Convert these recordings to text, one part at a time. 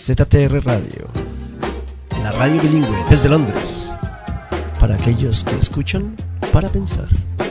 ZTR Radio, la radio bilingüe desde Londres, para aquellos que escuchan para pensar.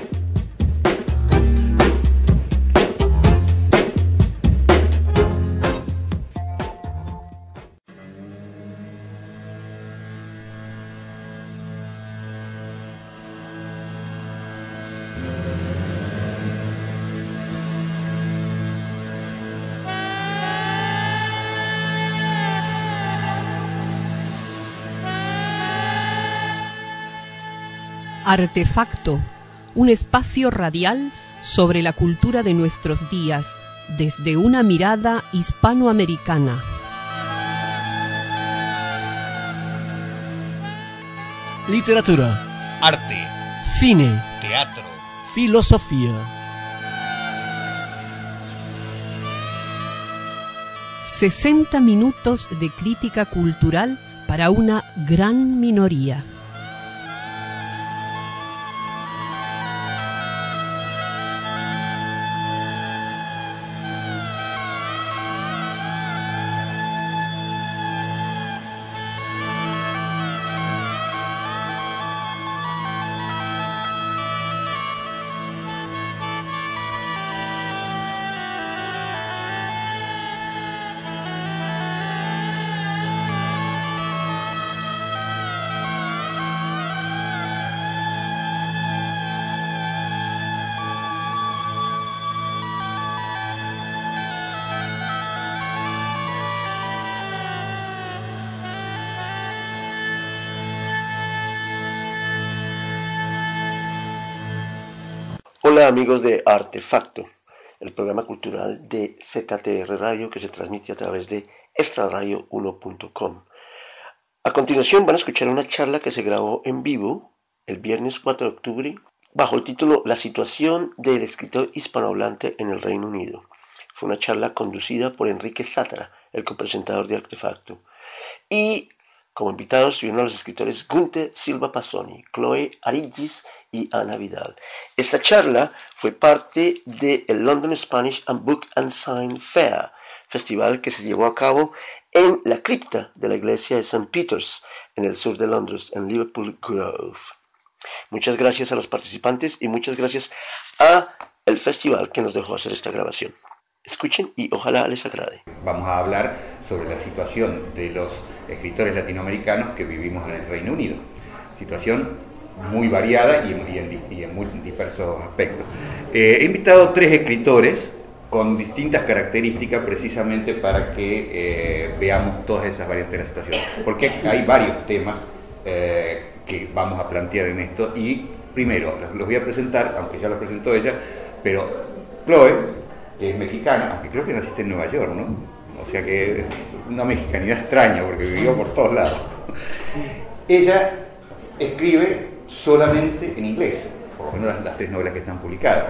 Artefacto, un espacio radial sobre la cultura de nuestros días, desde una mirada hispanoamericana. Literatura, arte, cine, teatro, filosofía. 60 minutos de crítica cultural para una gran minoría. Hola amigos de Artefacto, el programa cultural de ZTR Radio que se transmite a través de extraradio1.com. A continuación van a escuchar una charla que se grabó en vivo el viernes 4 de octubre bajo el título La situación del escritor hispanohablante en el Reino Unido. Fue una charla conducida por Enrique Sátara, el copresentador de Artefacto. Y como invitados estuvieron los escritores Gunther Silva Passoni, Chloe Arigis y Ana Vidal. Esta charla fue parte del London Spanish and Book and Sign Fair, festival que se llevó a cabo en la cripta de la iglesia de St. Peter's, en el sur de Londres, en Liverpool Grove. Muchas gracias a los participantes y muchas gracias a el festival que nos dejó hacer esta grabación. Escuchen y ojalá les agrade. Vamos a hablar sobre la situación de los escritores latinoamericanos que vivimos en el Reino Unido. Situación muy variada y en muy diversos aspectos. He invitado 3 escritores con distintas características precisamente para que veamos todas esas variantes de la situación. Porque hay varios temas que vamos a plantear en esto y primero los voy a presentar, aunque ya los presentó ella, pero Chloe, que es mexicana, aunque creo que naciste en Nueva York, ¿no? O sea que una mexicanidad extraña porque vivió por todos lados. Ella escribe solamente en inglés, por lo menos las 3 novelas que están publicadas.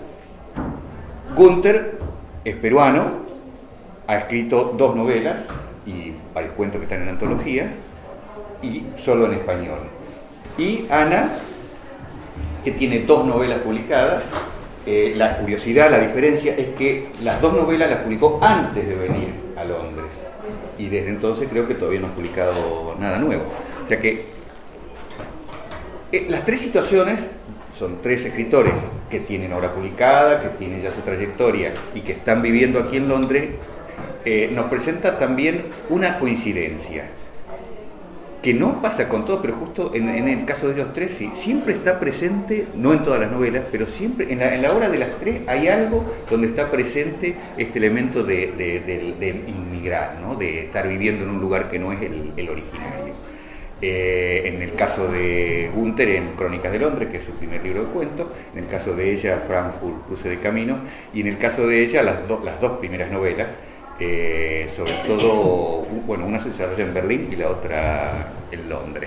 Gunther es peruano, ha escrito 2 novelas y varios cuentos que están en antología y solo en español. Y Ana, que tiene 2 novelas publicadas. La curiosidad, la diferencia es que las 2 novelas las publicó antes de venir a Londres y desde entonces creo que todavía no ha publicado nada nuevo. O sea que las 3 situaciones son 3 escritores que tienen obra publicada, que tienen ya su trayectoria y que están viviendo aquí en Londres. Nos presenta también una coincidencia que no pasa con todo, pero justo en el caso de ellos 3 sí, siempre está presente, no en todas las novelas, pero siempre en la obra de las 3 hay algo donde está presente este elemento de inmigrar, ¿no? De estar viviendo en un lugar que no es el originario. En el caso de Gunther, en Crónicas de Londres, que es su primer libro de cuentos, en el caso de ella, Frankfurt, Cruce de Camino, y en el caso de ella, las dos primeras novelas, sobre todo, bueno, una se desarrolla en Berlín y la otra en Londres.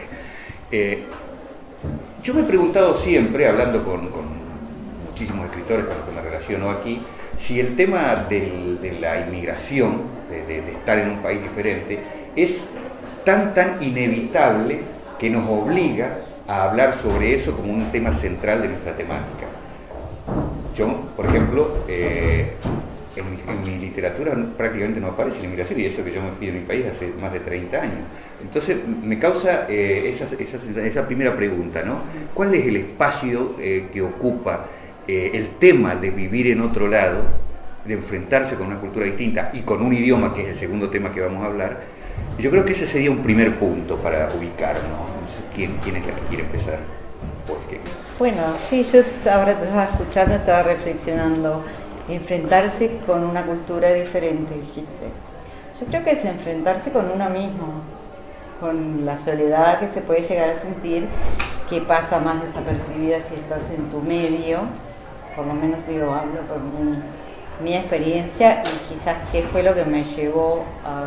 Yo me he preguntado siempre, hablando con muchísimos escritores con los que me relaciono aquí, si el tema de la inmigración, de estar en un país diferente, es tan inevitable que nos obliga a hablar sobre eso como un tema central de nuestra temática. Yo, por ejemplo, en mi literatura prácticamente no aparece la inmigración, y eso que yo me fui de mi país hace más de 30 años. Entonces me causa esa primera pregunta, ¿no? ¿Cuál es el espacio que ocupa el tema de vivir en otro lado, de enfrentarse con una cultura distinta y con un idioma, que es el segundo tema que vamos a hablar? Yo creo que ese sería un primer punto para ubicarnos. No sé quién es la que quiere empezar. Bueno, sí, yo ahora te estaba escuchando, estaba reflexionando. Enfrentarse con una cultura diferente, dijiste. Yo creo que es enfrentarse con uno mismo, con la soledad que se puede llegar a sentir, que pasa más desapercibida si estás en tu medio. Por lo menos digo, hablo por mi experiencia, y quizás qué fue lo que me llevó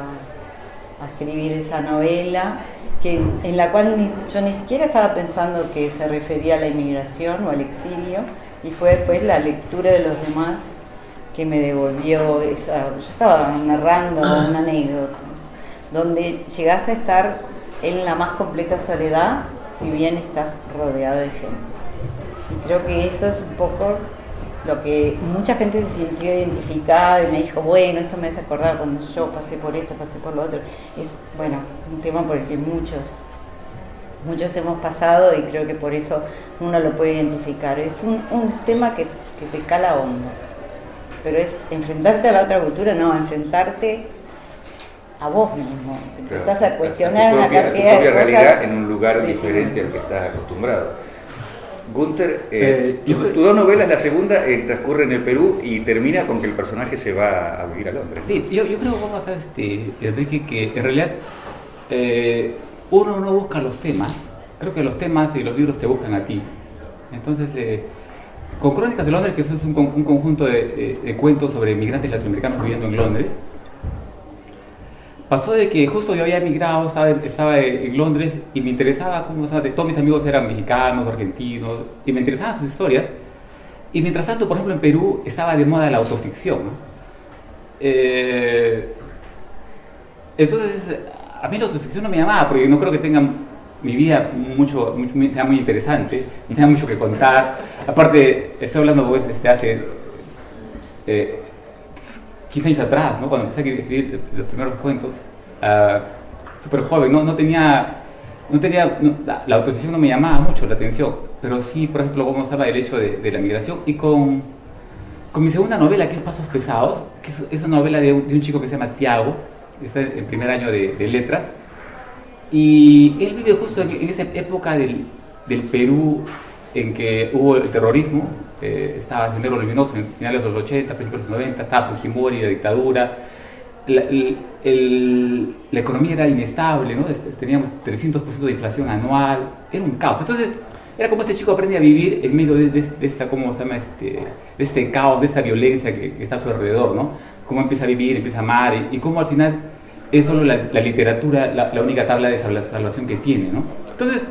a escribir esa novela, en la cual yo ni siquiera estaba pensando que se refería a la inmigración o al exilio, y fue después la lectura de los demás que me devolvió esa. Yo estaba narrando una anécdota donde llegás a estar en la más completa soledad, si bien estás rodeado de gente. Y creo que eso es un poco lo que mucha gente se sintió identificada y me dijo, bueno, esto me hace acordar cuando yo pasé por esto, pasé por lo otro. Es, bueno, un tema por el que muchos hemos pasado, y creo que por eso uno lo puede identificar. Es un tema que te cala hondo, pero es enfrentarte a la otra cultura, no, enfrentarte a vos mismo. Te empezás a cuestionar una cantidad de cosas. Tu propia realidad en un lugar diferente al que estás acostumbrado. Gunther, tus dos novelas, la segunda transcurre en el Perú y termina con que el personaje se va a vivir a Londres. Sí, yo creo que vamos a Enrique, que en realidad uno no busca los temas. Creo que los temas y los libros te buscan a ti. Entonces, con Crónicas de Londres, que eso es un conjunto de cuentos sobre migrantes latinoamericanos viviendo en Londres, pasó de que justo yo había emigrado, estaba en Londres, y me interesaba todos mis amigos eran mexicanos, argentinos, y me interesaban sus historias. Y mientras tanto, por ejemplo, en Perú estaba de moda la autoficción, ¿no? Entonces, a mí la autoficción no me llamaba, porque no creo que tengan mi vida sea muy interesante, ni tenga mucho que contar. Aparte, estoy hablando pues, hace 15 años atrás, ¿no? Cuando empecé a escribir los primeros cuentos, súper joven, la autoficción no me llamaba mucho la atención, pero sí, por ejemplo, vamos a hablar del hecho de la migración, y con mi segunda novela, que es Pasos Pesados, que es una novela de un chico que se llama Tiago, que está en primer año de letras, y él vive justo en esa época del Perú en que hubo el terrorismo. Estaba Sendero Luminoso en finales de los 80, principios de los 90, estaba Fujimori, la dictadura, la economía era inestable, ¿no? Teníamos 300% de inflación anual, era un caos. Entonces, era como este chico aprende a vivir en medio de este caos, de esta violencia que está a su alrededor, ¿no? Cómo empieza a vivir, empieza a amar, y cómo al final es solo la literatura la única tabla de salvación que tiene, ¿no? Entonces,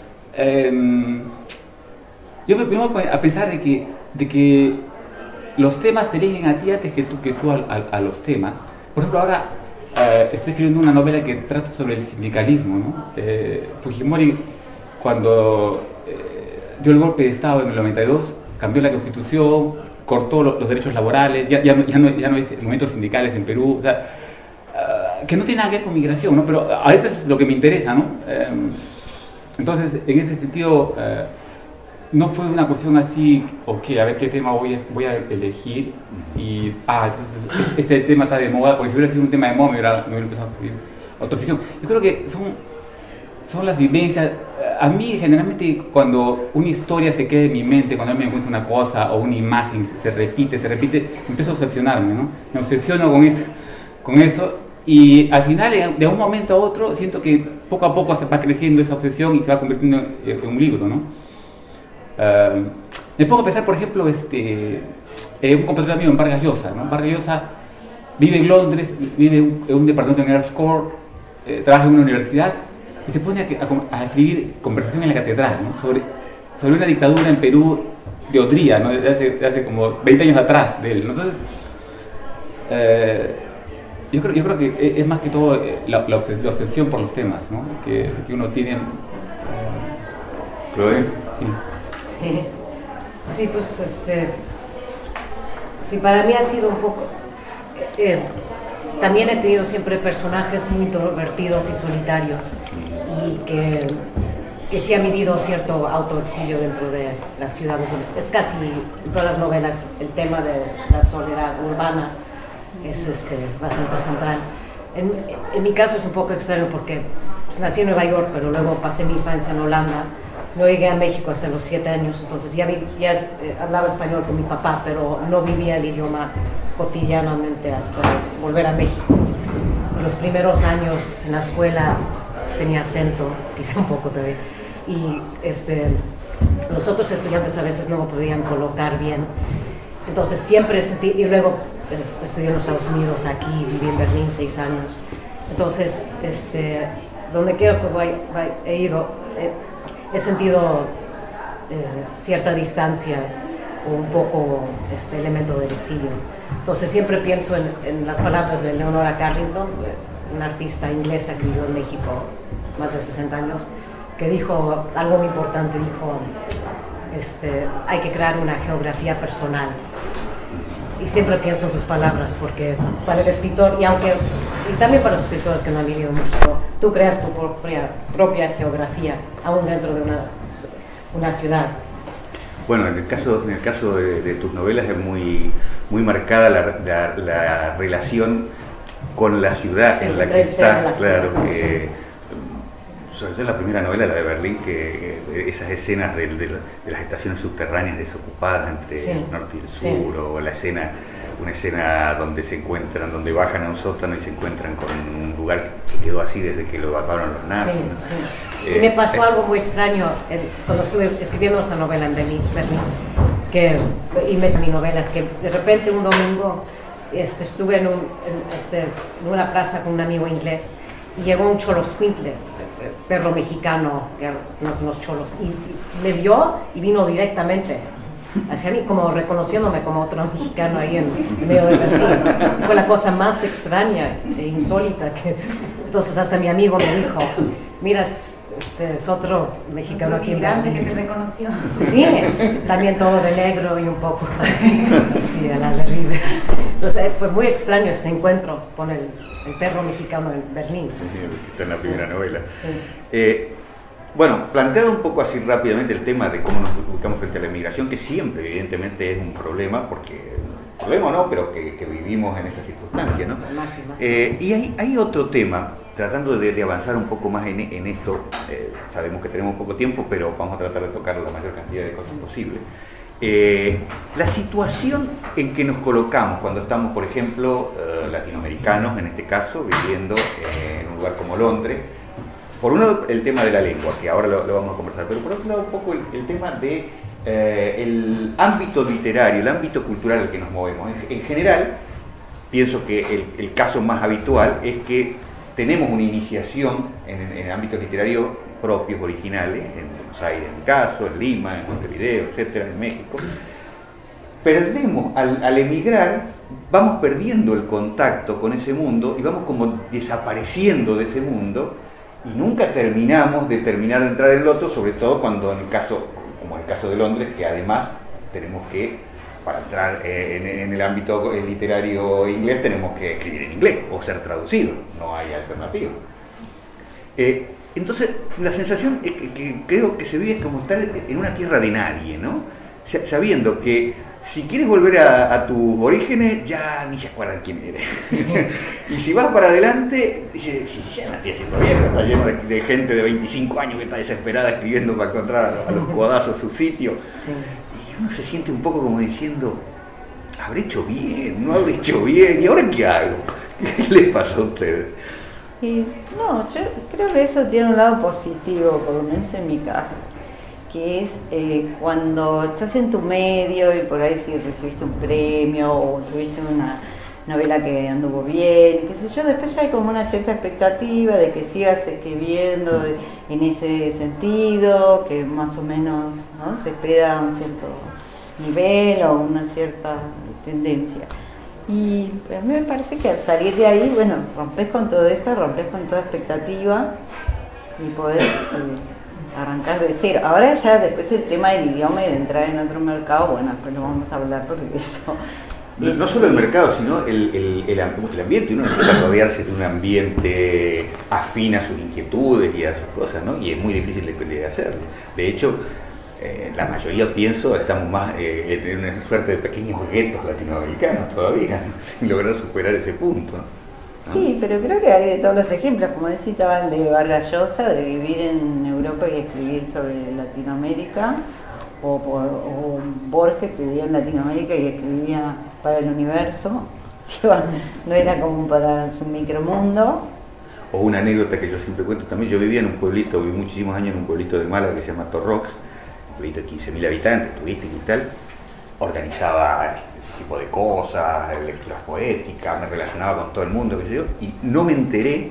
yo me pongo a pensar de que los temas te eligen a ti antes que tú a los temas. Por ejemplo, ahora estoy escribiendo una novela que trata sobre el sindicalismo, ¿no? Fujimori, cuando dio el golpe de Estado en el 92, cambió la Constitución, cortó los derechos laborales, ya no hay movimientos sindicales en Perú, o sea, que no tiene nada que ver con migración, ¿no? Pero ahorita es lo que me interesa, ¿no? Entonces, en ese sentido, no fue una cuestión así, ok, a ver qué tema voy a elegir, y entonces, este tema está de moda, porque si hubiera sido un tema de moda me hubiera empezado a escribir autoficción. Yo creo que son las vivencias. A mí generalmente cuando una historia se queda en mi mente, cuando me encuentro una cosa o una imagen, se repite, empiezo a obsesionarme, ¿no? Me obsesiono con eso, y al final, de un momento a otro, siento que poco a poco se va creciendo esa obsesión y se va convirtiendo en un libro, ¿no? Me pongo a pensar, por ejemplo, un compatriota mío en Vargas Llosa, ¿no? Vargas Llosa vive en Londres, vive en un departamento en Earls Court, trabaja en una universidad, y se pone a escribir Conversación en la Catedral, ¿no? sobre una dictadura en Perú de Odría, ¿no? de hace como 20 años atrás de él, ¿no? Entonces, yo creo que es más que todo la obsesión por los temas, ¿no? que uno tiene. ¿Chloe? Sí, pues sí, para mí ha sido un poco también he tenido siempre personajes muy introvertidos y solitarios y que sí han vivido cierto autoexilio dentro de las ciudades. Es casi en todas las novelas el tema de la soledad urbana es bastante central. En mi caso es un poco extraño porque nací en Nueva York, pero luego pasé mi infancia en Holanda. No llegué a México hasta los 7 años, entonces hablaba español con mi papá, pero no vivía el idioma cotidianamente hasta volver a México. Los primeros años en la escuela tenía acento, quizá un poco todavía, y los otros estudiantes a veces no lo podían colocar bien. Entonces siempre sentí, y luego estudié en los Estados Unidos, aquí viví en Berlín 6 años. Entonces, donde quiera que he ido, he sentido cierta distancia o un poco elemento del exilio. Entonces siempre pienso en las palabras de Leonora Carrington, una artista inglesa que vivió en México más de 60 años, que dijo algo muy importante, dijo, hay que crear una geografía personal. Y siempre pienso en sus palabras, porque para el escritor, y también para los escritores que no han vivido mucho, tú creas tu propia geografía, aún dentro de una ciudad. Bueno, en el caso de tus novelas es muy marcada la relación con la ciudad, sí, en la que está, claro, que sobre todo la primera novela, la de Berlín, que esas escenas de las estaciones subterráneas desocupadas entre el norte y el sur, o una escena donde bajan a un sótano y se encuentran con un lugar que quedó así desde que lo evacuaron los nazis. Y me pasó algo muy extraño cuando estuve escribiendo esa novela en Berlín, y mi novela, que de repente un domingo estuve en una plaza con un amigo inglés y llegó un choloscuintle, perro mexicano, que unos cholos, y me vio y vino directamente hacia mí, como reconociéndome como otro mexicano ahí en medio de Berlín. Fue la cosa más extraña e insólita entonces hasta mi amigo me dijo, mira, es otro mexicano aquí en Berlín. Que te reconoció. Sí, también todo de negro y un poco sí, a la derribe. Entonces fue muy extraño ese encuentro con el perro mexicano en Berlín. Sí, está en la primera novela. Sí. Bueno, planteado un poco así rápidamente el tema de cómo nos ubicamos frente a la inmigración, que siempre evidentemente es un problema, problema o no, pero que vivimos en esa circunstancia, ¿no? Y hay otro tema, tratando de avanzar un poco más en esto, sabemos que tenemos poco tiempo, pero vamos a tratar de tocar la mayor cantidad de cosas posible. La situación en que nos colocamos cuando estamos, por ejemplo, latinoamericanos, en este caso, viviendo en un lugar como Londres. Por un lado, el tema de la lengua, que ahora lo vamos a conversar, pero por otro lado, un poco el tema de el ámbito literario, el ámbito cultural al que nos movemos. En general, pienso que el caso más habitual es que tenemos una iniciación en ámbitos literarios propios, originales, en Buenos Aires en mi caso, en Lima, en Montevideo, etcétera, en México. Perdemos, al emigrar, vamos perdiendo el contacto con ese mundo y vamos como desapareciendo de ese mundo y nunca terminamos de entrar en el otro, sobre todo cuando como en el caso de Londres, que además tenemos que, para entrar en el ámbito literario inglés, tenemos que escribir en inglés o ser traducido, no hay alternativa. Entonces, la sensación que creo que se vive es como estar en una tierra de nadie, ¿no? Sabiendo que si quieres volver a tus orígenes, ya ni se acuerdan quién eres. Sí. Y si vas para adelante, dices, ya me estoy haciendo viejo, está lleno de gente de 25 años que está desesperada escribiendo para encontrar a los codazos su sitio. Sí. Y uno se siente un poco como diciendo, ¿habré hecho bien? ¿No habré hecho bien? ¿Y ahora qué hago? ¿Qué les pasó a ustedes? No, yo creo que eso tiene un lado positivo, por lo menos en mi caso, que es cuando estás en tu medio y por ahí si recibiste un premio o tuviste una novela que anduvo bien, qué sé yo, después ya hay como una cierta expectativa de que sigas escribiendo en ese sentido, que más o menos, ¿no?, se espera un cierto nivel o una cierta tendencia. Y a mí me parece que al salir de ahí, bueno, rompes con todo eso, rompes con toda expectativa y podés arrancar de cero. Ahora ya después el tema del idioma y de entrar en otro mercado, bueno, después lo vamos a hablar porque eso No solo el mercado, sino el ambiente. Uno necesita rodearse de un ambiente afín a sus inquietudes y a sus cosas, ¿no? Y es muy difícil de hacerlo. De hecho, la mayoría, pienso, estamos más en una suerte de pequeños guetos latinoamericanos todavía, ¿no? Sin lograr superar ese punto, ¿no? Sí, pero creo que hay de todos los ejemplos, como decía el de Vargas Llosa, de vivir en Europa y escribir sobre Latinoamérica, o Borges, que vivía en Latinoamérica y escribía para el universo, que no era como para su micromundo. O una anécdota que yo siempre cuento también, yo vivía en un pueblito, viví muchísimos años en un pueblito de Málaga que se llama Torrox, un pueblito de 15.000 habitantes, turístico y tal, organizaba tipo de cosas, lecturas poéticas, me relacionaba con todo el mundo, qué sé yo, y no me enteré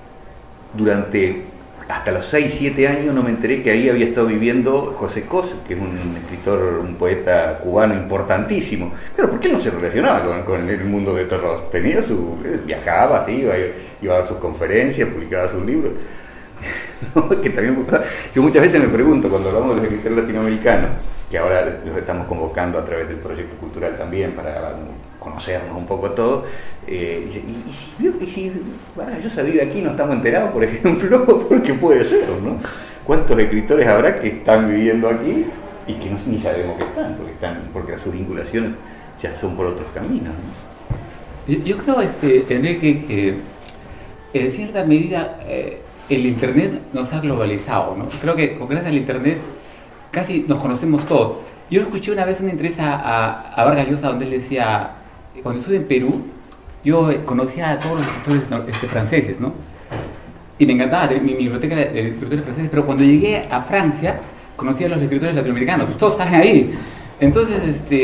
hasta los 6-7 años no me enteré que ahí había estado viviendo José Cos, que es un escritor, un poeta cubano importantísimo. Pero ¿por qué no se relacionaba con el mundo de Torros? Viajaba, así, iba a dar sus conferencias, publicaba sus libros. Que también, yo muchas veces me pregunto, cuando hablamos de los escritores latinoamericanos, que ahora los estamos convocando a través del proyecto cultural también para conocernos un poco todos, y si yo sabía aquí no estamos enterados, por ejemplo, porque puede ser, ¿no? ¿Cuántos escritores habrá que están viviendo aquí y que ni sabemos que están, porque sus vinculaciones ya son por otros caminos, ¿no? Yo creo, Enrique, que en cierta medida el Internet nos ha globalizado, ¿no? Creo que gracias al Internet casi nos conocemos todos. Yo escuché una vez una entrevista a Vargas Llosa donde él decía, cuando estuve en Perú, yo conocía a todos los escritores franceses, ¿no? Y me encantaba mi biblioteca de escritores franceses, pero cuando llegué a Francia, conocí a los escritores latinoamericanos, pues todos estaban ahí. Entonces,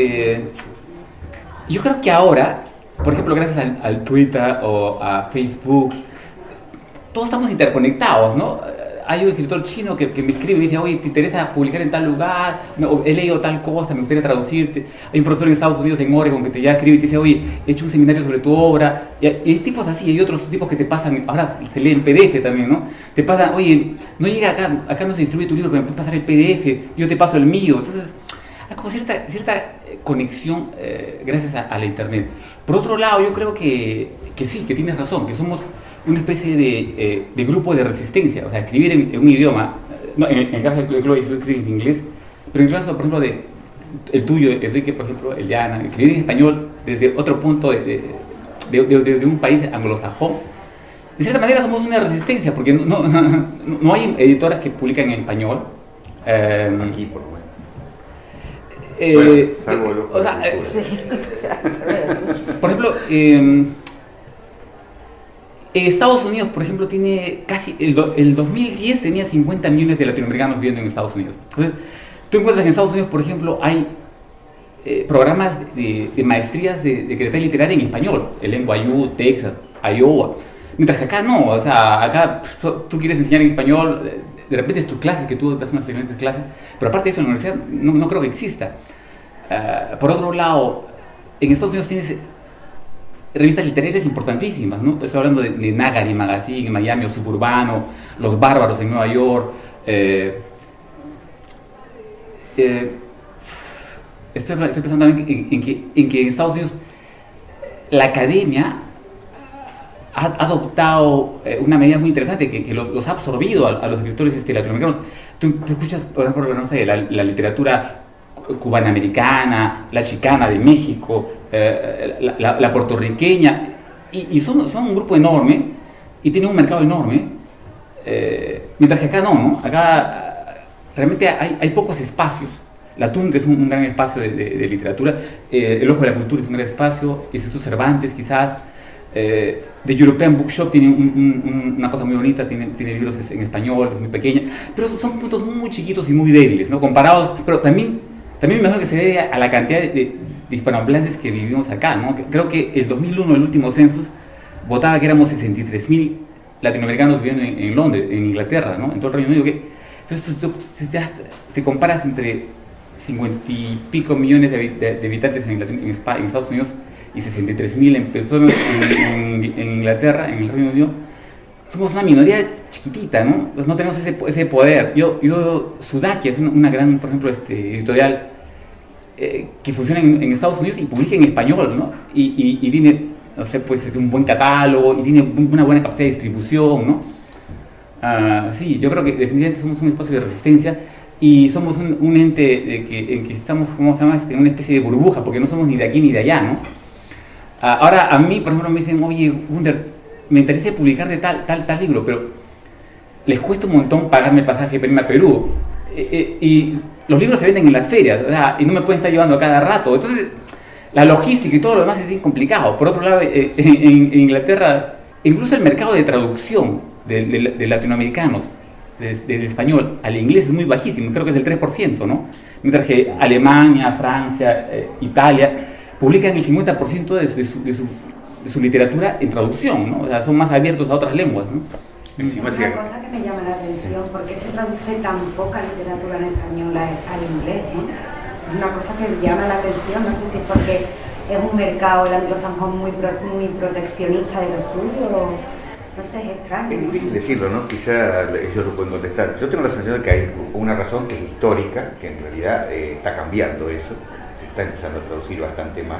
yo creo que ahora, por ejemplo, gracias al Twitter o a Facebook, todos estamos interconectados, ¿no? Hay un escritor chino que me escribe y dice, oye, ¿te interesa publicar en tal lugar? No, he leído tal cosa, me gustaría traducirte. Hay un profesor en Estados Unidos, en Oregon, que te ya escribe y te dice, oye, he hecho un seminario sobre tu obra. Y hay tipos así, hay otros tipos que te pasan, ahora se lee en PDF también, ¿no? Te pasan, oye, no llega acá no se distribuye tu libro, pero me puedes pasar el PDF, yo te paso el mío. Entonces, hay como cierta conexión gracias a la Internet. Por otro lado, yo creo que sí, que tienes razón, que somos una especie de grupo de resistencia, o sea, escribir en un idioma, no, en el caso de Chloe, yo escribo en inglés, pero en el caso, por ejemplo, el tuyo, Enrique, por ejemplo, el de Ana, escribir en español desde otro punto, de un país anglosajón, de cierta manera somos una resistencia, porque no hay editoras que publican en español. Aquí, por lo menos. Salvo o sea, por ejemplo, Estados Unidos, por ejemplo, tiene casi, el 2010 tenía 50 millones de latinoamericanos viviendo en Estados Unidos. Entonces, tú encuentras que en Estados Unidos, por ejemplo, hay programas de maestrías de creatividad literaria en español, el NYU, Texas, Iowa. Mientras que acá no, o sea, acá tú quieres enseñar en español, de repente es tus clases, que tú das unas excelentes clases, pero aparte de eso en la universidad no creo que exista. Por otro lado, en Estados Unidos tienes revistas literarias importantísimas, ¿no? Estoy hablando de Nagari Magazine en Miami, o Suburbano, Los Bárbaros en Nueva York. Estoy pensando también en que en Estados Unidos la academia ha adoptado una medida muy interesante que los ha absorbido a los escritores latinoamericanos. Tú escuchas, por ejemplo, no sé, la literatura cubana-americana, la chicana de México, la puertorriqueña, y son un grupo enorme y tienen un mercado enorme, mientras que acá no. Acá realmente hay pocos espacios. La Tundra es un gran espacio de literatura, el Ojo de la Cultura es un gran espacio, Instituto Cervantes quizás, The European Bookshop tiene una cosa muy bonita, tiene libros en español, es muy pequeña, pero son puntos muy chiquitos y muy débiles, ¿no? Comparados, pero también me imagino que se debe a la cantidad de hispanohablantes que vivimos acá, ¿no? Creo que el 2001, el último census, votaba que éramos 63.000 latinoamericanos viviendo en Londres, en Inglaterra, ¿no? En todo el Reino Unido. Entonces te comparas entre 50 y pico millones de habitantes en Estados Unidos y 63.000 en personas en Inglaterra, en el Reino Unido. Somos una minoría chiquitita, ¿no? Entonces no tenemos ese poder. Sudakia es una gran, por ejemplo, editorial que funciona en Estados Unidos y publica en español, ¿no? Y tiene, no sé, pues un buen catálogo y tiene una buena capacidad de distribución, ¿no? Sí, yo creo que definitivamente somos un espacio de resistencia y somos un ente en que estamos, ¿cómo se llama? Una especie de burbuja, porque no somos ni de aquí ni de allá, ¿no? Ahora, a mí, por ejemplo, me dicen, oye, Wunder, me interesa publicar de tal libro, pero les cuesta un montón pagarme el pasaje para irme a Perú. Y los libros se venden en las ferias, o sea, y no me pueden estar llevando a cada rato. Entonces, la logística y todo lo demás es bien complicado. Por otro lado, en Inglaterra, incluso el mercado de traducción de latinoamericanos del español al inglés es muy bajísimo, creo que es del 3%, ¿no? Mientras que Alemania, Francia, Italia publican el 50% de su literatura en traducción, ¿no? O sea, son más abiertos a otras lenguas, ¿no? Una cosa que me llama la atención, ¿por qué se traduce tan poca literatura en español al inglés, ¿no? Es una cosa que me llama la atención, no sé si es porque es un mercado, el anglosajón, muy proteccionista de lo suyo, o no sé, es extraño. Es difícil decirlo, ¿no? Quizá ellos lo pueden contestar. Yo tengo la sensación de que hay una razón que es histórica, que en realidad está cambiando eso, se está empezando a traducir bastante más,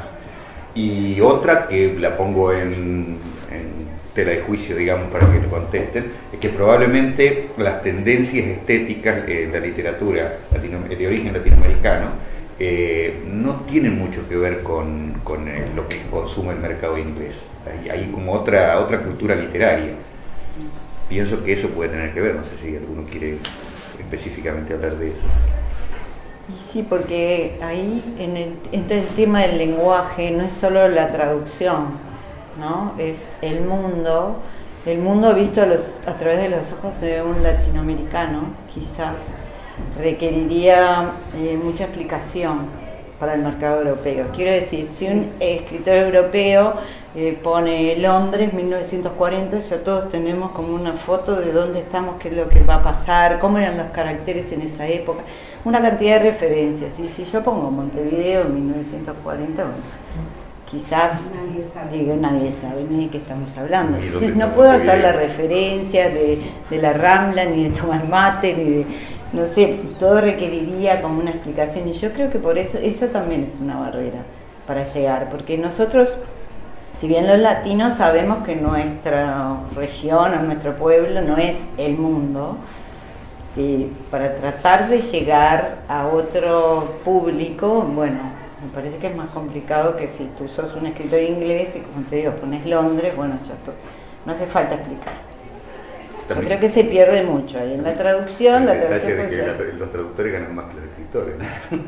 y otra que la pongo en tela de juicio, digamos, para que lo contesten, es que probablemente las tendencias estéticas de la literatura de origen latinoamericano no tienen mucho que ver con lo que consume el mercado inglés. Hay como otra cultura literaria. Pienso que eso puede tener que ver, no sé si alguno quiere específicamente hablar de eso. Y sí, porque ahí entra el tema del lenguaje, no es solo la traducción, ¿no? Es el mundo visto a través de los ojos de un latinoamericano, quizás requeriría mucha explicación para el mercado europeo. Quiero decir, si un escritor europeo pone Londres 1940, ya todos tenemos como una foto de dónde estamos, qué es lo que va a pasar, cómo eran los caracteres en esa época, una cantidad de referencias. Y si yo pongo Montevideo en 1940, bueno, quizás nadie sabe ni de qué estamos hablando. Entonces no puedo hacer la referencia de la Rambla, ni de tomar mate, ni de, no sé, todo requeriría como una explicación, y yo creo que por eso esa también es una barrera para llegar, porque nosotros, si bien los latinos sabemos que nuestra región o nuestro pueblo no es el mundo, para tratar de llegar a otro público, bueno, me parece que es más complicado que si tú sos un escritor inglés y, como te digo, pones Londres, bueno, ya no hace falta explicar. Yo creo que se pierde mucho ahí en la traducción. La traducción puede ser... los traductores ganan más que los escritores,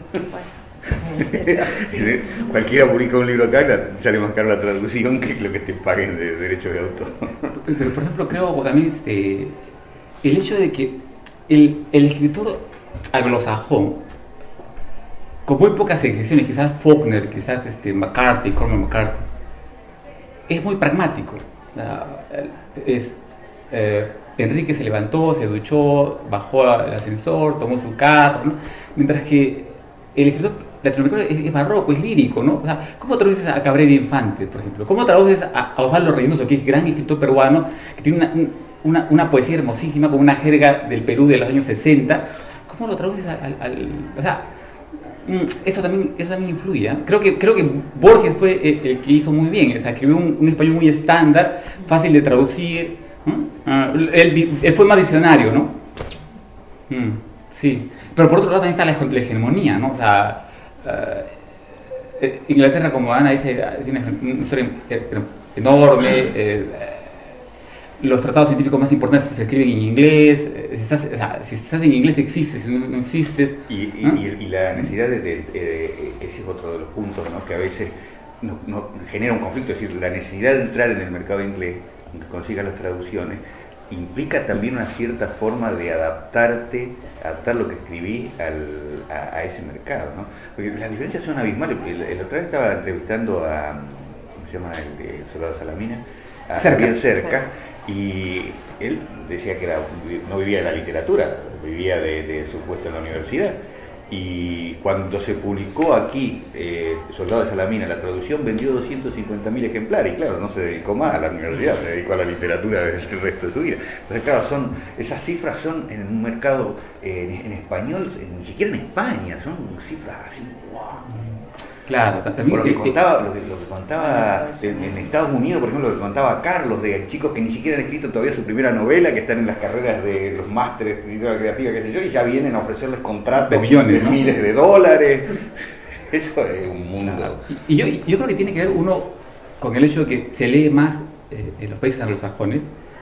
¿no? Bueno. Cualquiera publica un libro acá, sale más caro la traducción que lo que te paguen de derechos de autor. Pero por ejemplo, creo también el hecho de que el escritor anglosajón, con muy pocas excepciones, quizás Faulkner, quizás McCarthy, Cormac McCarthy, es muy pragmático. Enrique se levantó, se duchó, bajó al ascensor, tomó su carro, ¿no? Mientras que el escritor latinoamericano es barroco, es lírico, ¿no? O sea, ¿cómo traduces a Cabrera Infante, por ejemplo? ¿Cómo traduces a Osvaldo Reynoso, que es gran escritor peruano, que tiene una poesía hermosísima con una jerga del Perú de los años 60? ¿Cómo lo traduces o sea, eso también influye, ¿eh? Creo que Borges fue el que hizo muy bien, o sea, escribió un español muy estándar, fácil de traducir. Él fue más visionario, ¿no? Sí. Pero por otro lado también está la hegemonía, ¿no? O sea, Inglaterra, como Ana dice, tiene una historia enorme. Los tratados científicos más importantes se escriben en inglés. Si estás en inglés existes, si no existes. Y la necesidad ese es otro de los puntos, ¿no? Que a veces nos genera un conflicto, es decir, la necesidad de entrar en el mercado inglés, aunque consigas las traducciones, implica también una cierta forma de adaptar lo que escribí a ese mercado, ¿no? Porque las diferencias son abismales. El otro día estaba entrevistando a, ¿cómo se llama? El soldado Salamina, a Javier Cerca, y él decía que no vivía de la literatura, vivía de su puesto en la universidad. Y cuando se publicó aquí Soldado de Salamina, la traducción vendió 250.000 ejemplares, y claro, no se dedicó más a la universidad, se dedicó a la literatura el resto de su vida. Entonces claro, esas cifras son en un mercado en español, ni siquiera en España, son cifras así, wow. Claro, también lo que contaba en Estados Unidos, por ejemplo, lo que contaba Carlos, de chicos que ni siquiera han escrito todavía su primera novela, que están en las carreras de los másteres de escritura creativa, qué sé yo, y ya vienen a ofrecerles contratos de millones, de miles de dólares. Eso es un mundo. Y yo creo que tiene que ver uno con el hecho de que se lee más en los países anglosajones.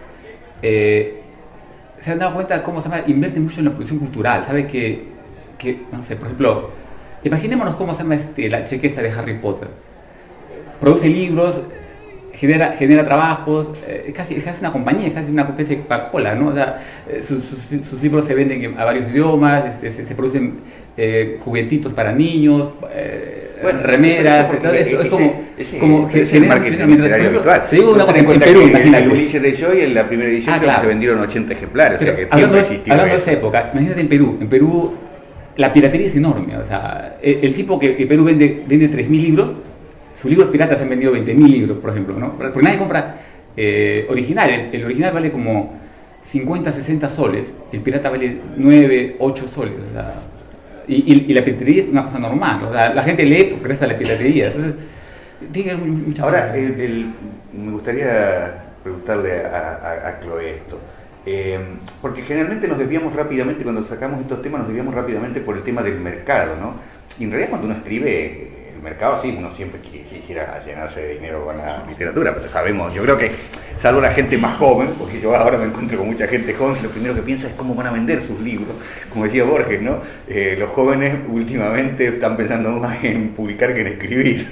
Se han dado cuenta de cómo se invierte mucho en la producción cultural. Sabe que no sé, por ejemplo, imaginémonos cómo se llama la chequesta de Harry Potter. Produce libros, genera trabajos, es casi una compañía, es casi una especie de Coca-Cola, ¿no? O sea, sus libros se venden a varios idiomas, se producen juguetitos para niños, remeras, es como que genera marketing literario habitual. Te digo una cosa, en Perú, imagínate. Ulises de Joy en la primera edición claro, se vendieron 80 ejemplares, pero, o sea que hablando existió de esa época, imagínate en Perú la piratería es enorme, o sea, el tipo que Perú vende 3.000 libros, sus libros piratas han vendido 20.000 libros, por ejemplo, ¿no? Porque nadie compra original, el original vale como 50, 60 soles, el pirata vale 9, 8 soles, o sea, y la piratería es una cosa normal, o sea, la gente lee porque gracias a la piratería, entonces, tiene que haber muchas Ahora, cosas. me gustaría preguntarle a Chloe esto. Porque generalmente nos desviamos rápidamente, cuando sacamos estos temas nos desviamos rápidamente por el tema del mercado, ¿no? Y en realidad cuando uno escribe, el mercado sí, uno siempre quisiera llenarse de dinero con la literatura, pero sabemos, yo creo que, salvo la gente más joven, porque yo ahora me encuentro con mucha gente joven, lo primero que piensa es cómo van a vender sus libros, como decía Borges, ¿no? Los jóvenes últimamente están pensando más en publicar que en escribir.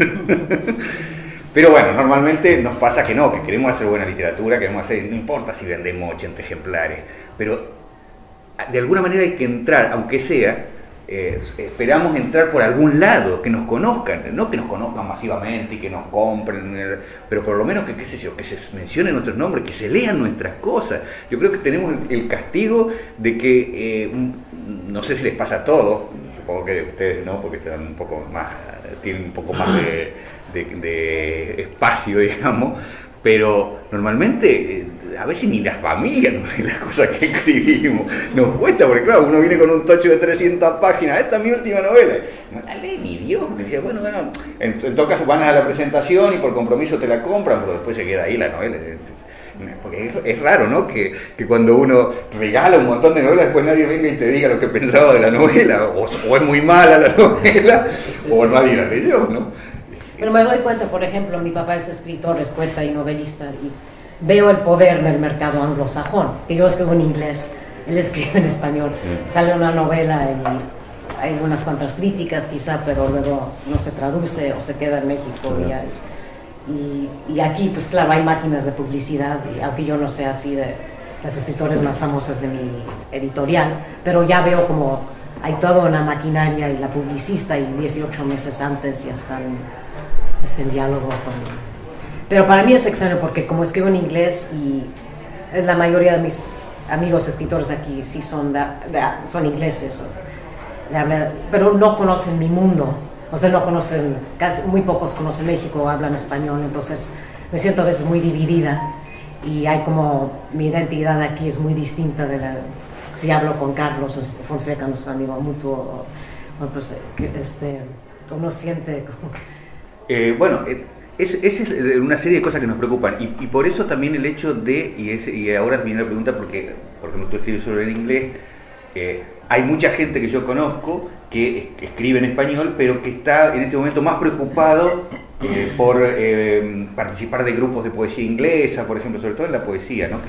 Pero bueno, normalmente nos pasa que no, que queremos hacer buena literatura, queremos hacer, no importa si vendemos 80 ejemplares, pero de alguna manera hay que entrar, aunque sea, esperamos entrar por algún lado, que nos conozcan, no que nos conozcan masivamente y que nos compren, pero por lo menos que, qué sé yo, que se mencionen nuestros nombres, que se lean nuestras cosas. Yo creo que tenemos el castigo de que, no sé si les pasa a todos, supongo que ustedes no, porque están un poco más, tienen un poco más de espacio, digamos, pero normalmente a veces ni la familia nos lee las cosas que escribimos, nos cuesta, porque claro, uno viene con un tocho de 300 páginas, esta es mi última novela, no la lee ni Dios, me decía, bueno, en todo caso van a la presentación y por compromiso te la compran, pero después se queda ahí la novela. Porque es raro, ¿no? Que cuando uno regala un montón de novelas, después nadie venga y te diga lo que pensaba de la novela, o es muy mala la novela, o nadie la leyó, ¿no? Pero me doy cuenta, por ejemplo, mi papá es escritor, es poeta y novelista, y veo el poder del mercado anglosajón, que yo escribo en inglés, él escribe en español, sale una novela y hay unas cuantas críticas quizá, pero luego no se traduce o se queda en México y aquí, pues claro, hay máquinas de publicidad, y aunque yo no sea así de las escritores más famosas de mi editorial, pero ya veo como hay toda una maquinaria y la publicista, y 18 meses antes ya están en diálogo con... Pero para mí es extraño porque como escribo en inglés y la mayoría de mis amigos escritores aquí sí son ingleses, pero no conocen mi mundo. O sea, no conocen, muy pocos conocen México, hablan español, entonces me siento a veces muy dividida y hay como, mi identidad aquí es muy distinta de la, si hablo con Carlos Fonseca, nuestro amigo mutuo, entonces, uno siente como... Bueno, esa es una serie de cosas que nos preocupan y por eso también el hecho de, y ahora viene la pregunta porque tú escribes sobre el inglés, hay mucha gente que yo conozco que escribe en español, pero que está en este momento más preocupado por participar de grupos de poesía inglesa, por ejemplo, sobre todo en la poesía, ¿no?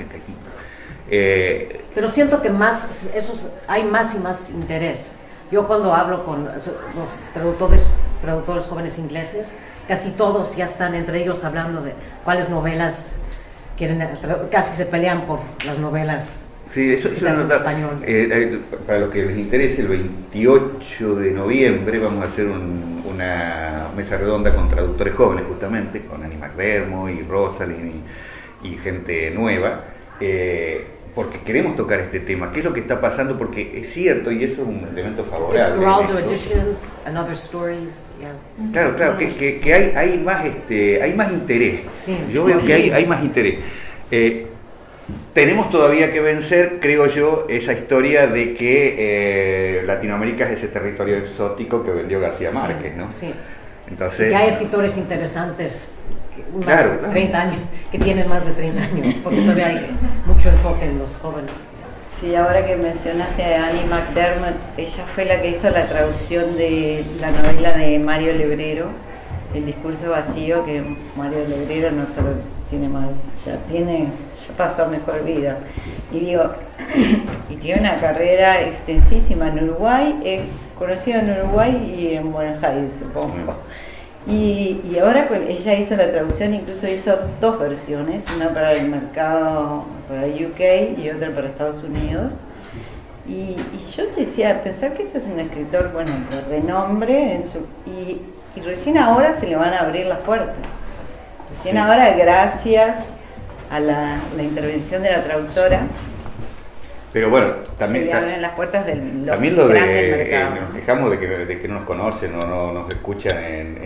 Pero siento que hay más y más interés. Yo cuando hablo con los traductores jóvenes ingleses, casi todos ya están entre ellos hablando de cuáles novelas quieren, casi se pelean por las novelas. Sí, eso es una nota. Para los que les interese, el 28 de noviembre vamos a hacer una mesa redonda con traductores jóvenes, justamente, con Annie McDermott y Rosalind y gente nueva, porque queremos tocar este tema. ¿Qué es lo que está pasando? Porque es cierto, y eso es un elemento favorable. Geraldo Editions, and other stories, yeah. Claro, que hay más interés. Sí. Yo veo que hay más interés. Tenemos todavía que vencer, creo yo, esa historia de que Latinoamérica es ese territorio exótico que vendió García Márquez, ¿no? Sí. Entonces, ya hay escritores interesantes, más Claro, de claro. 30 años, que tienen más de 30 años, porque todavía hay mucho enfoque en los jóvenes. Sí, ahora que mencionaste a Annie McDermott, ella fue la que hizo la traducción de la novela de Mario Lebrero, El discurso vacío, que Mario Lebrero no solo tiene más, ya pasó a mejor vida. Y tiene una carrera extensísima en Uruguay, conocido en Uruguay y en Buenos Aires, supongo. Y ahora ella hizo la traducción, incluso hizo 2 versiones, una para el mercado, para UK y otra para Estados Unidos. Y yo decía, pensar que este es un escritor, bueno, de renombre, y recién ahora se le van a abrir las puertas. Recién ahora, gracias a la intervención de la traductora, pero bueno, también se le abren las puertas del también lo grandes de mercados. nos quejamos de que no nos conocen o no nos escuchan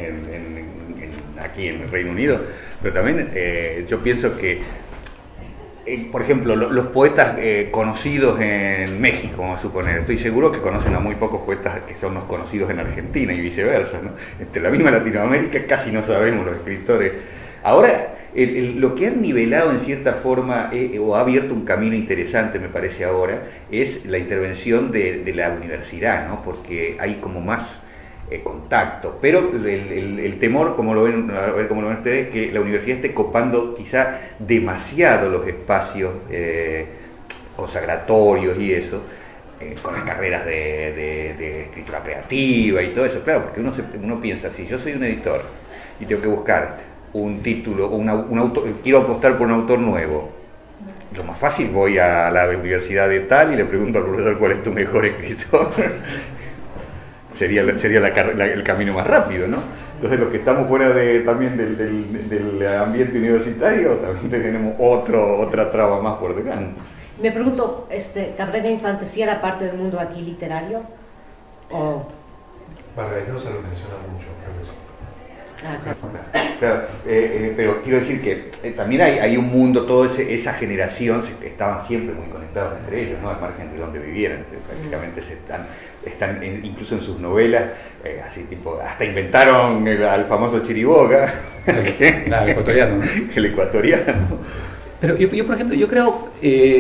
aquí en el Reino Unido, pero también yo pienso que por ejemplo, los poetas conocidos en México, vamos a suponer, estoy seguro que conocen a muy pocos poetas que son los conocidos en Argentina y viceversa, ¿no? La misma Latinoamérica casi no sabemos los escritores. Ahora, lo que han nivelado en cierta forma o ha abierto un camino interesante, me parece ahora, es la intervención de la universidad, ¿no? Porque hay como más contacto, pero el temor, como lo ven, a ver cómo lo ven ustedes, que la universidad esté copando quizá demasiado los espacios consagratorios y eso, con las carreras de escritura creativa y todo eso, claro, porque uno piensa, si yo soy un editor y tengo que buscar un título, un autor, quiero apostar por un autor nuevo, lo más fácil, voy a la universidad de tal y le pregunto al profesor cuál es tu mejor escritor. Sería el camino más rápido, ¿no? Entonces los que estamos fuera también del ambiente universitario también tenemos otra traba más por delante. Me pregunto, ¿Cabrera Infante sí era parte del mundo aquí literario? ¿O? Vargas Llosa lo menciona mucho, creo que sí. Claro, pero quiero decir que también hay un mundo, toda esa generación estaban siempre muy conectados entre ellos, ¿no? Al margen de donde vivieran, prácticamente están incluso en sus novelas, así tipo, hasta inventaron al famoso Chiriboga, el ecuatoriano, ¿no? El ecuatoriano. Pero yo por ejemplo, yo creo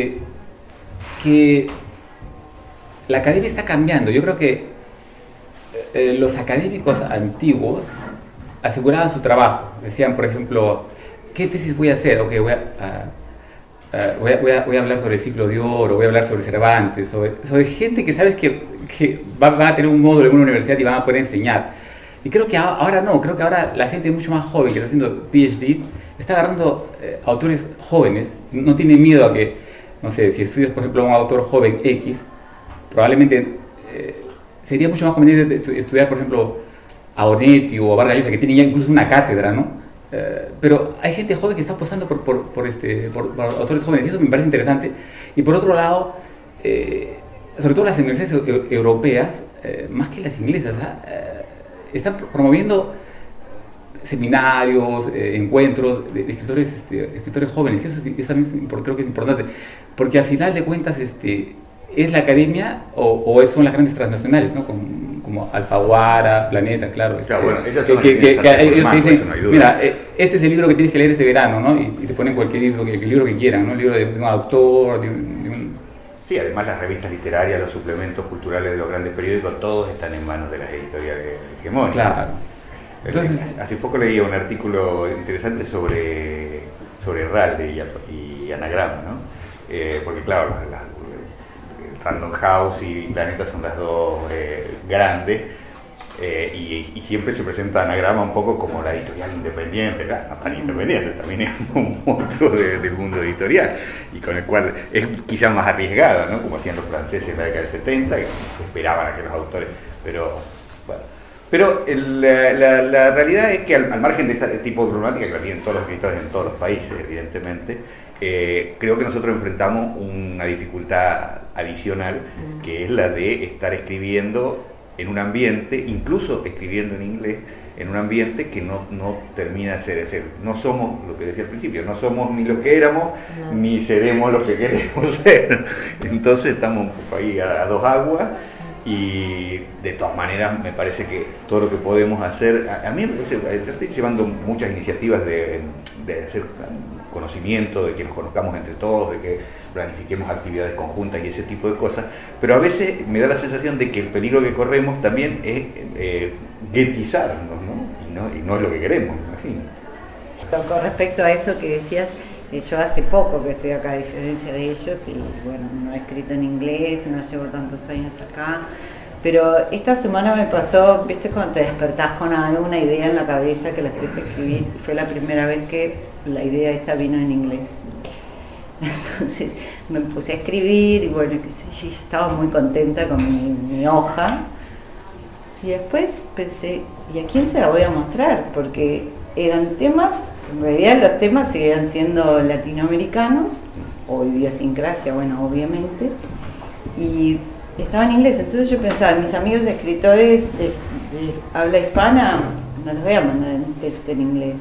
que la academia está cambiando. Yo creo que los académicos antiguos aseguraban su trabajo. Decían, por ejemplo, ¿qué tesis voy a hacer? Okay, voy a hablar sobre el siglo de oro, voy a hablar sobre Cervantes, sobre gente que sabes que va a tener un módulo en una universidad y van a poder enseñar. Y creo que ahora no, creo que ahora la gente mucho más joven que está haciendo PhD está agarrando autores jóvenes, no tiene miedo a que, no sé, si estudias por ejemplo a un autor joven X, probablemente sería mucho más conveniente estudiar por ejemplo a Onetti o a Vargas Llosa, que tienen ya incluso una cátedra, ¿no? Pero hay gente joven que está apostando por autores jóvenes, y eso me parece interesante. Y por otro lado, sobre todo las universidades europeas, más que las inglesas, están promoviendo seminarios, encuentros de escritores jóvenes, y eso también creo que es importante, porque al final de cuentas es la academia o son las grandes transnacionales, ¿no? Como Alfaguara, Planeta, claro. Claro, bueno, ellas que son ellos te dicen, eso no hay duda. mira, este es el libro que tienes que leer este verano, ¿no? Y te ponen cualquier libro, el libro que quieran, ¿no? El libro de un autor, de un... Sí, además las revistas literarias, los suplementos culturales de los grandes periódicos, todos están en manos de las editoriales hegemónicas. Claro. Entonces, hace poco leía un artículo interesante sobre Ralde y Anagrama, ¿no? Porque claro, Random House y Planeta son las dos grandes, y siempre se presenta Anagrama un poco como la editorial independiente, no tan independiente, también es un monstruo del mundo editorial, y con el cual es quizás más arriesgada, ¿no? Como hacían los franceses en la década del 70, que esperaban a que los autores, pero bueno. Pero la realidad es que al margen de este tipo de problemática que la tienen todos los escritores en todos los países, evidentemente, creo que nosotros enfrentamos una dificultad adicional, que es la de estar escribiendo en un ambiente, incluso escribiendo en inglés, en un ambiente que no termina de ser. No somos, lo que decía al principio, no somos ni lo que éramos, ni seremos lo que queremos ser. Entonces estamos un poco ahí a dos aguas, y de todas maneras me parece que todo lo que podemos hacer, a mí yo estoy llevando muchas iniciativas de hacer conocimiento, de que nos conozcamos entre todos, de que planifiquemos actividades conjuntas y ese tipo de cosas, pero a veces me da la sensación de que el peligro que corremos también es guetizarnos, ¿no? Y no es lo que queremos, me imagino. Con respecto a eso que decías, yo hace poco que estoy acá, a diferencia de ellos, y bueno, no he escrito en inglés, no llevo tantos años acá, pero esta semana me pasó, viste, cuando te despertás con alguna idea en la cabeza que la querés escribir, fue la primera vez que la idea esta vino en inglés. Entonces me puse a escribir y bueno, qué sé yo, estaba muy contenta con mi hoja, y después pensé, ¿y a quién se la voy a mostrar? Porque eran temas, en realidad los temas seguían siendo latinoamericanos, o idiosincrasia, bueno, obviamente, y estaba en inglés. Entonces yo pensaba, mis amigos escritores de habla hispana, no les voy a mandar un texto en inglés.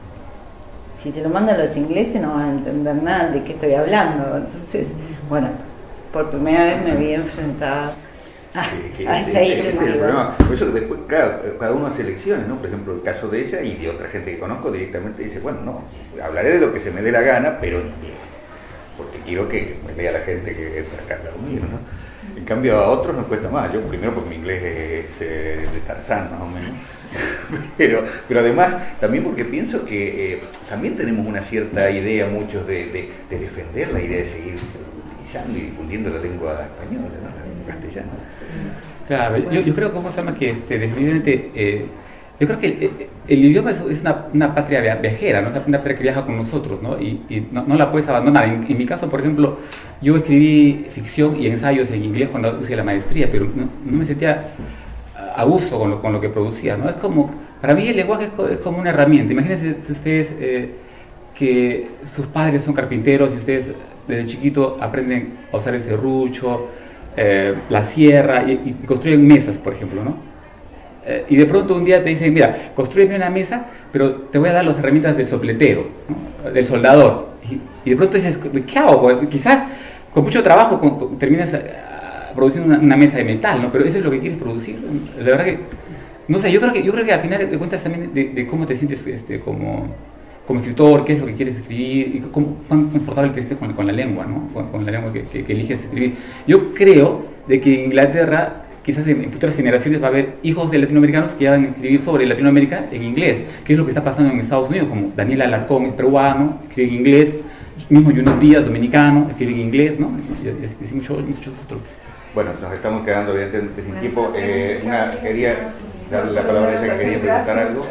Si se lo mandan los ingleses no van a entender nada de qué estoy hablando. Entonces, bueno, por primera vez me había enfrentado a esa problema. Por eso después, claro, cada uno hace elecciones, ¿no? Por ejemplo, el caso de ella y de otra gente que conozco directamente dice, bueno, no, hablaré de lo que se me dé la gana, pero en inglés, porque quiero que me lea la gente que está acá al lado mío, ¿no? En cambio a otros nos cuesta más. Yo primero porque mi inglés es de Tarzán, más o menos. pero además también porque pienso que también tenemos una cierta idea muchos de defender la idea de seguir utilizando y difundiendo la lengua española, ¿no? La lengua castellana. Claro, yo creo, ¿cómo se llama? Que definitivamente, yo creo que el idioma es una patria viajera, ¿no? Es una patria que viaja con nosotros, ¿no? Y no la puedes abandonar. En mi caso, por ejemplo, yo escribí ficción y ensayos en inglés cuando hice la maestría, pero no me sentía a gusto con lo que producía, ¿no? Es como, para mí el lenguaje es como una herramienta. Imagínense si ustedes que sus padres son carpinteros y ustedes desde chiquito aprenden a usar el serrucho, la sierra y construyen mesas, por ejemplo, ¿no? Y de pronto un día te dicen, mira, construyeme una mesa, pero te voy a dar las herramientas del sopletero, ¿no? Del soldador. Y de pronto dices, ¿qué hago? Pues, quizás con mucho trabajo terminas produciendo una mesa de metal, ¿no? Pero eso es lo que quieres producir. La verdad que, no sé, yo creo que al final de cuentas también de cómo te sientes como escritor, qué es lo que quieres escribir y cuán confortable te estés con la lengua, ¿no? Con la lengua que eliges escribir. Yo creo de que en Inglaterra, quizás en futuras generaciones va a haber hijos de latinoamericanos que van a escribir sobre Latinoamérica en inglés, que es lo que está pasando en Estados Unidos, como Daniel Alarcón es peruano, escribe en inglés, mismo Junot Díaz, dominicano, escribe en inglés, ¿no? Y muchos otros. Bueno, nos estamos quedando evidentemente sin tiempo. Quería darle la palabra a ella que quería preguntar algo.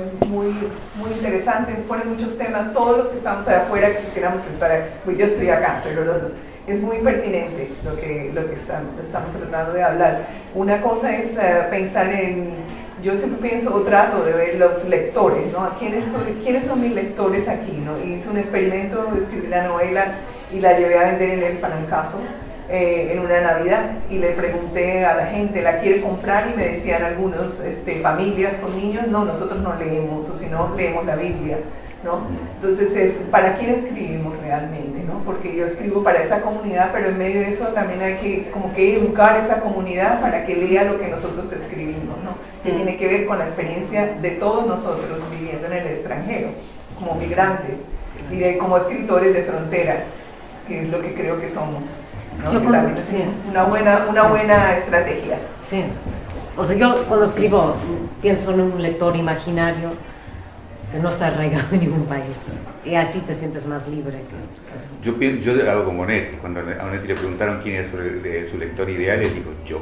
Muy interesante, pone muchos temas, todos los que estamos afuera quisiéramos estar, pues yo estoy acá, pero es muy pertinente lo que estamos tratando de hablar. Una cosa es pensar yo siempre pienso o trato de ver los lectores, ¿no? ¿Quiénes son mis lectores aquí, ¿no? Hice un experimento, escribí la novela y la llevé a vender en el Fanancaso en una Navidad y le pregunté a la gente, ¿la quiere comprar? Y me decían algunos, familias con niños, no, nosotros no leemos, o si no, leemos la Biblia, ¿no? Entonces, ¿para quién escribimos realmente, no? Porque yo escribo para esa comunidad, pero en medio de eso también hay que como que educar a esa comunidad para que lea lo que nosotros escribimos, ¿no? Que tiene que ver con la experiencia de todos nosotros viviendo en el extranjero, como migrantes y como escritores de frontera, que es lo que creo que somos, ¿no? Que también es una buena estrategia. Sí. O sea, yo cuando escribo pienso en un lector imaginario que no está arraigado en ningún país, y así te sientes más libre. Yo hago como Onetti, cuando a Onetti le preguntaron quién era su lector ideal, él dijo yo.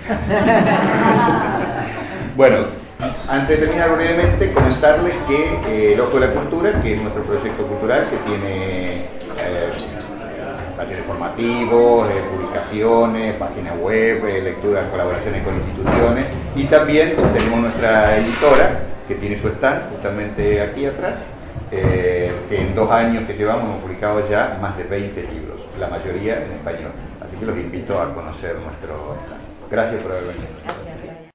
Bueno, antes de terminar brevemente, comentarles que El Ojo de la Cultura, que es nuestro proyecto cultural que tiene talleres formativos, publicaciones, páginas web, lecturas, colaboraciones con instituciones, y también tenemos nuestra editora que tiene su stand justamente aquí atrás, que en 2 años que llevamos hemos publicado ya más de 20 libros, la mayoría en español. Así que los invito a conocer nuestro stand. Gracias por haber venido. Gracias.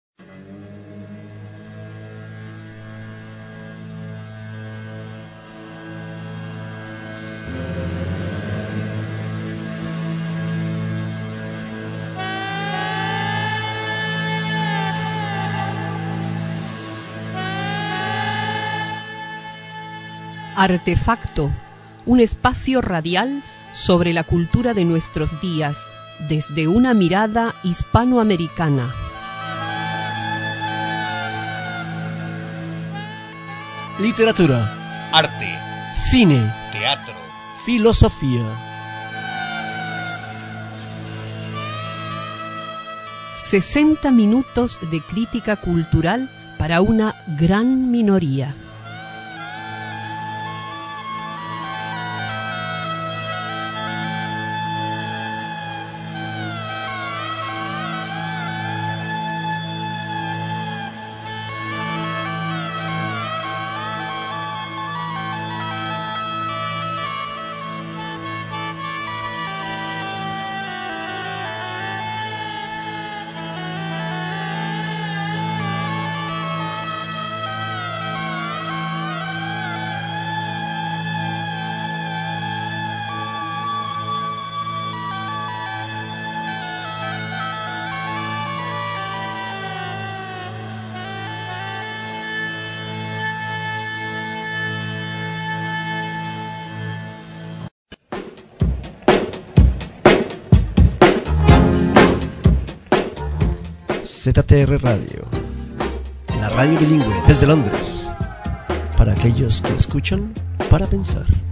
Artefacto, un espacio radial sobre la cultura de nuestros días, desde una mirada hispanoamericana. Literatura, arte, cine, teatro, filosofía. 60 minutos de crítica cultural para una gran minoría. ZTR Radio, la radio bilingüe desde Londres, para aquellos que escuchan para pensar.